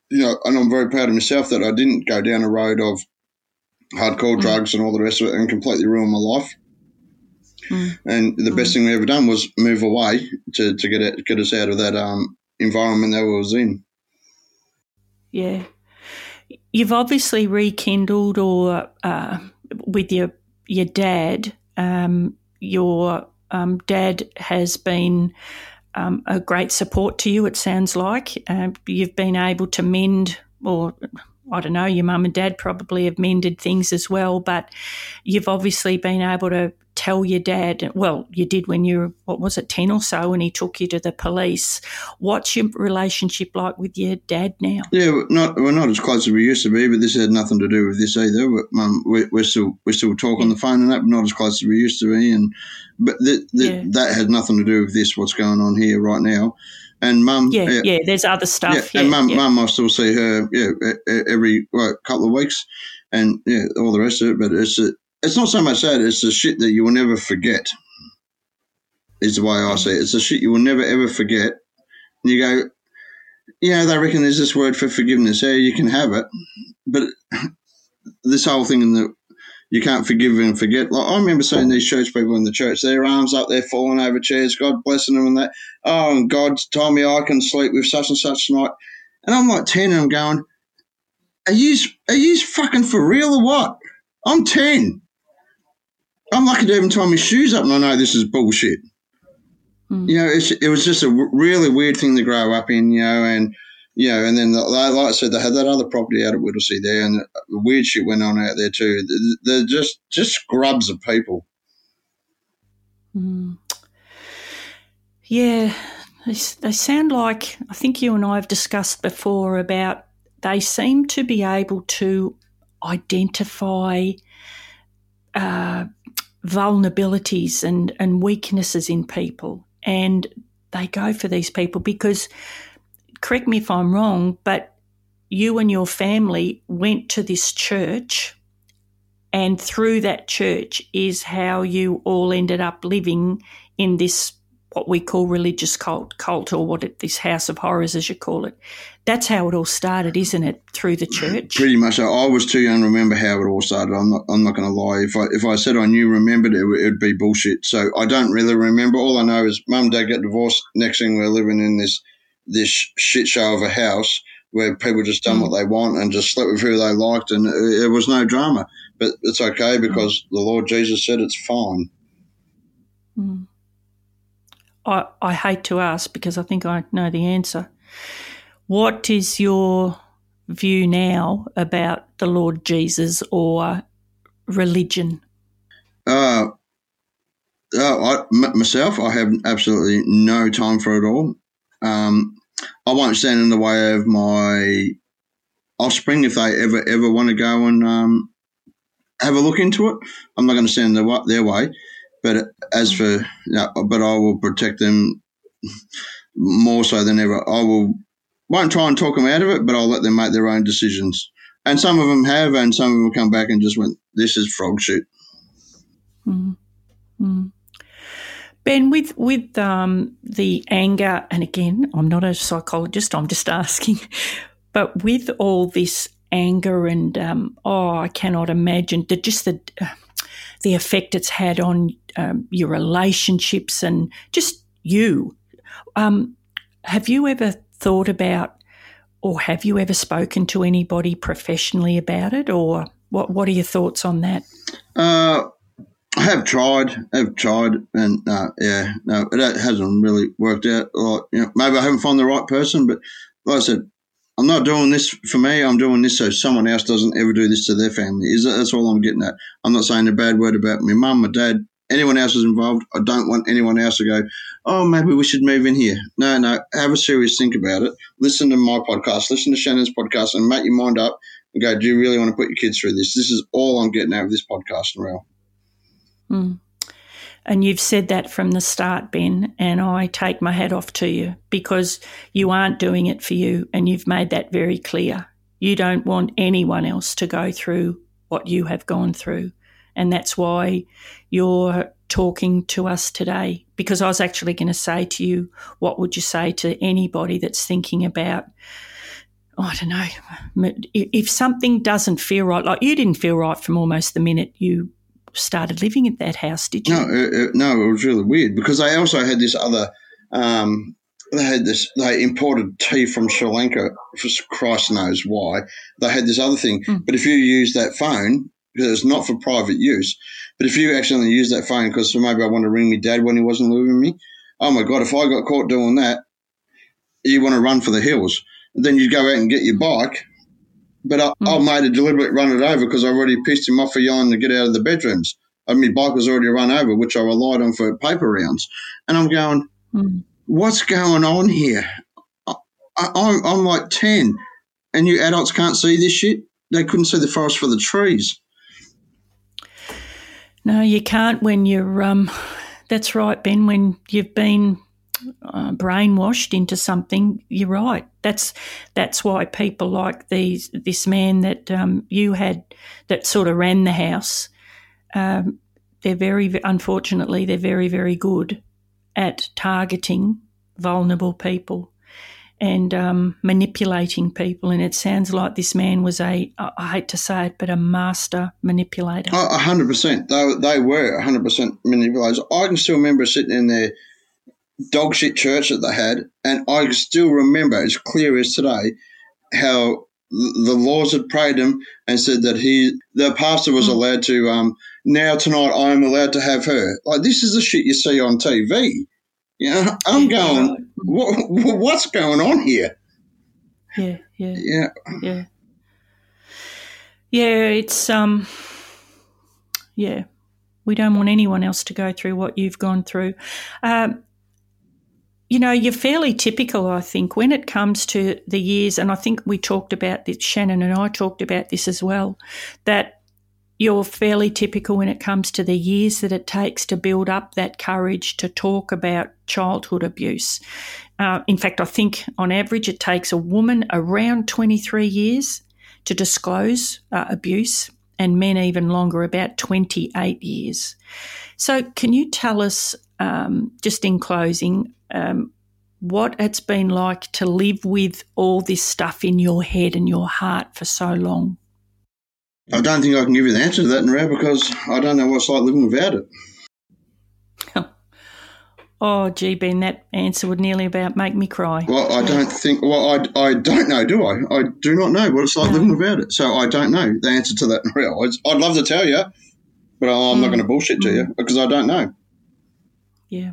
you know, and I'm very proud of myself that I didn't go down a road of hardcore mm. drugs and all the rest of it and completely ruin my life. Mm. And the best mm. thing we ever done was move away to, to get it, get us out of that um, environment that we was in. Yeah. You've obviously rekindled or uh, with your your dad, um, your um, dad has been um, a great support to you, it sounds like. Uh, you've been able to mend, or I don't know, your mum and dad probably have mended things as well, but you've obviously been able to tell your dad, well, you did when you were, what was it, ten or so, when he took you to the police. What's your relationship like with your dad now? Yeah, we're not, we're not as close as we used to be, but this had nothing to do with this either. But, um, we're, we're still we still talk yeah. on the phone and that, but not as close as we used to be. And But th- th- yeah. that had nothing to do with this, what's going on here right now. And Mum, yeah, yeah, yeah, there's other stuff. Yeah, yeah and Mum, yeah. Mum, I still see her, yeah, every well, couple of weeks, and yeah, all the rest of it. But it's a, it's not so much that; it's the shit that you will never forget. Is the way I see it. It's the shit you will never ever forget. And you go, yeah, they reckon there's this word for forgiveness. Yeah, you can have it, but this whole thing in the you can't forgive and forget. Like, I remember seeing these church people in the church, their arms up there falling over chairs, God blessing them and that. Oh, and God told me I can sleep with such and such tonight. And I'm like ten and I'm going, are you, are you fucking for real or what? I'm ten. I'm lucky to even tie my shoes up and I know this is bullshit. Mm. You know, it's, it was just a really weird thing to grow up in, you know, and you know, and then, like I said, they had that other property out at Whittlesea there, and weird shit went on out there too. They're just, just scrubs of people. Mm. Yeah, they, they sound like, I think you and I have discussed before about they seem to be able to identify uh, vulnerabilities and, and weaknesses in people, and they go for these people because, correct me if I'm wrong, but you and your family went to this church, and through that church is how you all ended up living in this, what we call religious cult, cult or what it, this house of horrors, as you call it. That's how it all started, isn't it, through the church? Pretty much. I was too young to remember how it all started. I'm not I'm not going to lie. If I if I said I knew, remembered it, it would be bullshit. So I don't really remember. All I know is Mum and Dad get divorced. Next thing we're living in this this shit show of a house where people just done mm. what they want and just slept with who they liked, and it, it was no drama. But it's okay because mm. the Lord Jesus said it's fine. Mm. I, I hate to ask because I think I know the answer. What is your view now about the Lord Jesus or religion? Uh, uh I, m- myself, I have absolutely no time for it all. Um, I won't stand in the way of my offspring if they ever, ever want to go and um, have a look into it. I'm not going to stand in the, their way. But as for, you know, but I will protect them more so than ever. I will won't try and talk them out of it, but I'll let them make their own decisions. And some of them have, and some of them will come back and just went, "This is frog shit." Mm-hmm. Ben, with with um, the anger, and again, I'm not a psychologist, I'm just asking, but with all this anger and, um, oh, I cannot imagine, the, just the uh, the effect it's had on um, your relationships and just you. Um, have you ever thought about, or have you ever spoken to anybody professionally about it, or what, what are your thoughts on that? Uh I have tried, have tried, and uh, yeah, no, it hasn't really worked out. Like, you know, maybe I haven't found the right person, but like I said, I'm not doing this for me. I'm doing this so someone else doesn't ever do this to their family. Is that, that's all I'm getting at. I'm not saying a bad word about my mum, my dad, anyone else is involved. I don't want anyone else to go, oh, maybe we should move in here. No, no, have a serious think about it. Listen to my podcast, listen to Shannon's podcast, and make your mind up and go, do you really want to put your kids through this? This is all I'm getting out of this podcast, Narelle. Mm. And you've said that from the start, Ben, and I take my hat off to you because you aren't doing it for you, and you've made that very clear. You don't want anyone else to go through what you have gone through, and that's why you're talking to us today, because I was actually going to say to you, what would you say to anybody that's thinking about, I don't know, if something doesn't feel right, like you didn't feel right from almost the minute you started living at that house, did you? No, it, no, it was really weird because they also had this other, um, they had this, they imported tea from Sri Lanka, for Christ knows why. They had this other thing, mm. but if you use that phone, because it's not for private use, but if you accidentally use that phone because maybe I want to ring my dad when he wasn't living with me, oh my God, if I got caught doing that, you want to run for the hills. Then you'd go out and get your bike, but I, mm. I made a deliberate run it over because I already pissed him off for yelling to get out of the bedrooms. I mean, my bike was already run over, which I relied on for paper rounds. And I'm going, mm. what's going on here? I, I, I'm, I'm like ten, and you adults can't see this shit? They couldn't see the forest for the trees. No, you can't when you're um, – that's right, Ben, when you've been – Uh, brainwashed into something. You're right. That's that's why people like these this man that um, you had that sort of ran the house. Um, they're very, unfortunately, they're very, very good at targeting vulnerable people and um, manipulating people. And it sounds like this man was a, I hate to say it, but a master manipulator. A hundred percent. They they were a hundred percent manipulators. I can still remember sitting in there. Dog shit church that they had, and I still remember as clear as today how the laws had prayed him and said that he, the pastor was mm. allowed to, um, now tonight I am allowed to have her. Like, this is the shit you see on T V. You know, I'm going, what, what's going on here? Yeah, yeah, yeah, yeah, yeah. It's um, yeah. We don't want anyone else to go through what you've gone through. Um. You know, you're fairly typical, I think, when it comes to the years, and I think we talked about this, Shannon and I talked about this as well, that you're fairly typical when it comes to the years that it takes to build up that courage to talk about childhood abuse. Uh, in fact, I think on average it takes a woman around twenty-three years to disclose uh, abuse, and men even longer, about twenty-eight years. So can you tell us, um, just in closing, Um, what it's been like to live with all this stuff in your head and your heart for so long? I don't think I can give you the answer to that, Narelle, because I don't know what it's like living without it. Oh, gee, Ben, that answer would nearly about make me cry. Well, I don't think – well, I, I don't know, do I? I do not know what it's like no. living without it. So I don't know the answer to that, Narelle. I'd love to tell you, but I'm mm. not going to bullshit to you because I don't know. Yeah.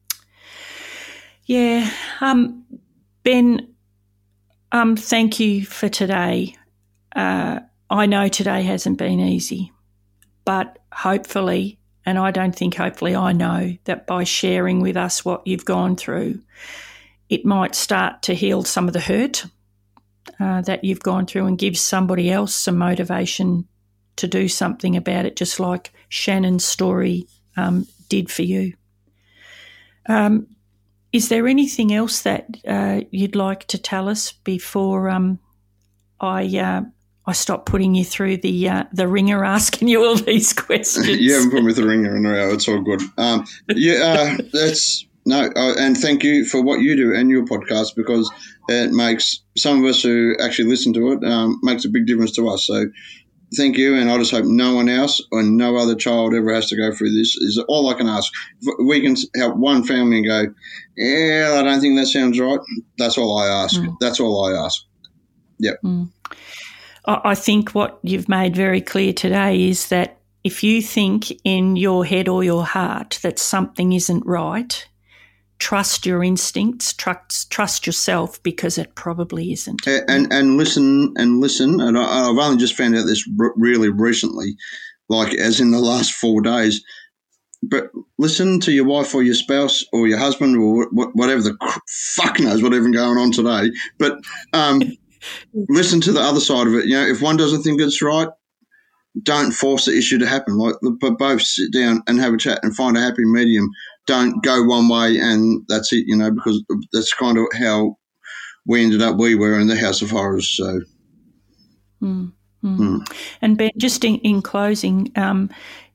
Yeah, um, Ben, um, thank you for today. Uh, I know today hasn't been easy, but hopefully, and I don't think hopefully, I know that by sharing with us what you've gone through, it might start to heal some of the hurt uh, that you've gone through and give somebody else some motivation to do something about it, just like Shannon's story um, did for you. Um Is there anything else that uh, you'd like to tell us before um, I uh, I stop putting you through the uh, the ringer asking you all these questions? You haven't put me through the ringer in a while. It's all good. Um, yeah, uh, that's no, uh, and thank you for what you do and your podcast, because it makes some of us who actually listen to it um, makes a big difference to us. So thank you, and I just hope no one else or no other child ever has to go through this. Is all I can ask. If we can help one family and go, yeah, I don't think that sounds right. That's all I ask. Mm. That's all I ask. Yep. Mm. I think what you've made very clear today is that if you think in your head or your heart that something isn't right, trust your instincts, trust trust yourself, because it probably isn't. And and listen and listen. And I, I've only just found out this r- really recently, like as in the last four days. But listen to your wife or your spouse or your husband or wh- whatever the fuck knows what even going on today. But um, listen to the other side of it. You know, if one doesn't think it's right, don't force the issue to happen. Like, but both sit down and have a chat and find a happy medium. Don't go one way and that's it, you know, because that's kind of how we ended up. We were in the House of Horrors. So, mm, mm. Mm. And Ben, just in, in closing, um,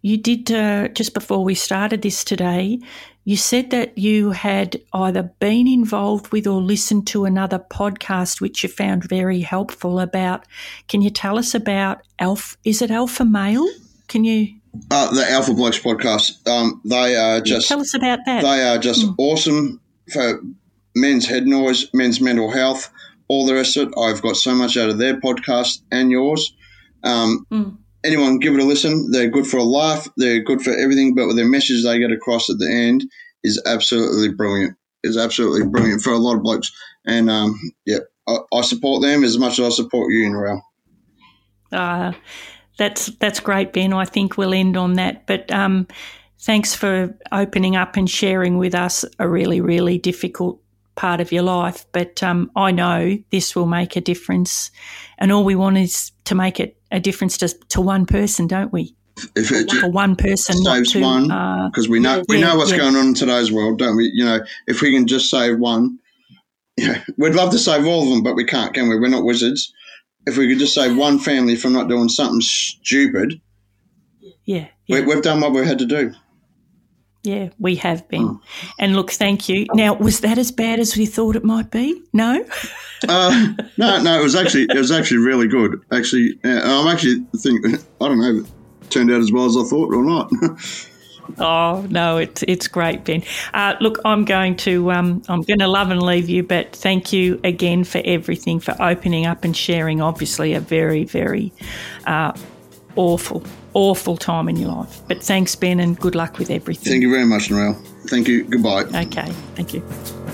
you did, uh, just before we started this today, you said that you had either been involved with or listened to another podcast which you found very helpful about. Can you tell us about Alpha? Is it Alpha Male? Can you? Uh, the Alpha Blokes podcast. Um, they are just. Tell us about that. They are just mm. awesome for men's head noise, men's mental health, all the rest of it. I've got so much out of their podcast and yours. Um, mm. Anyone give it a listen. They're good for a laugh. They're good for everything, but with their message they get across at the end is absolutely brilliant. Is absolutely brilliant for a lot of blokes. And, um, yeah, I, I support them as much as I support you, Narelle. Uh, that's that's great, Ben. I think we'll end on that. But um, thanks for opening up and sharing with us a really, really difficult part of your life. But um, I know this will make a difference. And all we want is to make it a difference to, to one person, don't we? If it for one person, saves not to, one, because uh, we know we yeah, know what's yeah. going on in today's world, don't we? You know, if we can just save one, yeah, we'd love to save all of them, but we can't, can we? We're not wizards. If we could just save one family from not doing something stupid, yeah, yeah. We, we've done what we had to do. Yeah, we have been. Mm. And look, thank you. Now, was that as bad as we thought it might be? No? uh, no, no. It was actually it was actually really good. Actually, yeah, I'm actually thinking. I don't know. If it turned out as well as I thought or not. Oh no, it's it's great, Ben. Uh, look, I'm going to um, I'm going to love and leave you, but thank you again for everything, for opening up and sharing. Obviously, a very very uh, awful. awful time in your life. But thanks, Ben, and good luck with everything. Thank you very much, Narelle. Thank you. Goodbye. Okay. Thank you.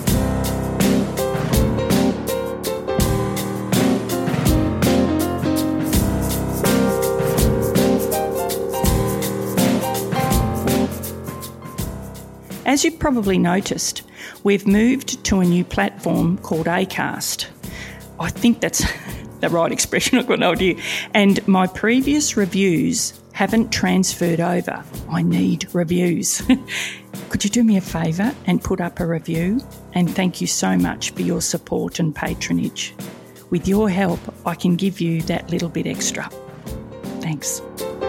As you've probably noticed, we've moved to a new platform called Acast. I think that's the right expression, I've got no idea. And my previous reviews haven't transferred over. I need reviews. Could you do me a favour and put up a review? And thank you so much for your support and patronage. With your help, I can give you that little bit extra. Thanks.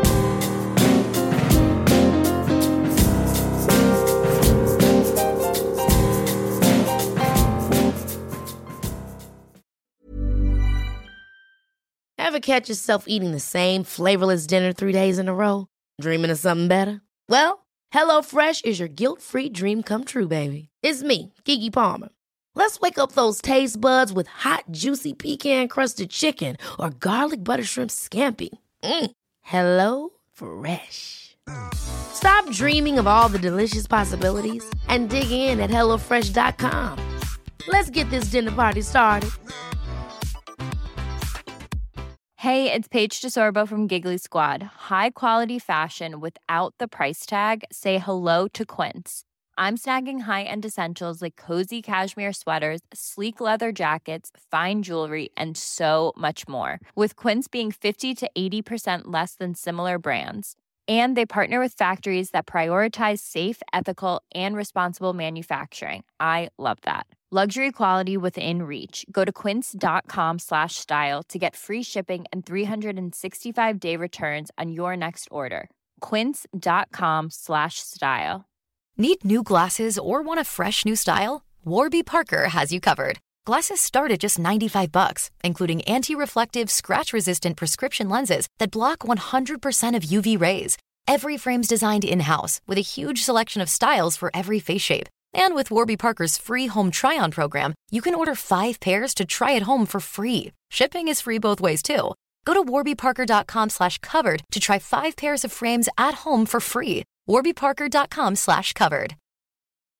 Ever catch yourself eating the same flavorless dinner three days in a row? Dreaming of something better? Well, HelloFresh is your guilt-free dream come true, baby. It's me, Keke Palmer. Let's wake up those taste buds with hot, juicy pecan-crusted chicken or garlic butter shrimp scampi. Mm. Hello Fresh. Stop dreaming of all the delicious possibilities and dig in at hello fresh dot com. Let's get this dinner party started. Hey, it's Paige DeSorbo from Giggly Squad. High quality fashion without the price tag. Say hello to Quince. I'm snagging high-end essentials like cozy cashmere sweaters, sleek leather jackets, fine jewelry, and so much more. With Quince being fifty to eighty percent less than similar brands. And they partner with factories that prioritize safe, ethical, and responsible manufacturing. I love that. Luxury quality within reach. Go to quince.com slash style to get free shipping and three sixty-five day returns on your next order. Quince.com slash style. Need new glasses or want a fresh new style? Warby Parker has you covered. Glasses start at just ninety-five bucks, including anti-reflective, scratch-resistant prescription lenses that block one hundred percent of U V rays. Every frame's designed in-house with a huge selection of styles for every face shape. And with Warby Parker's free home try-on program, you can order five pairs to try at home for free. Shipping is free both ways, too. Go to warbyparker.com slash covered to try five pairs of frames at home for free. warbyparker.com slash covered.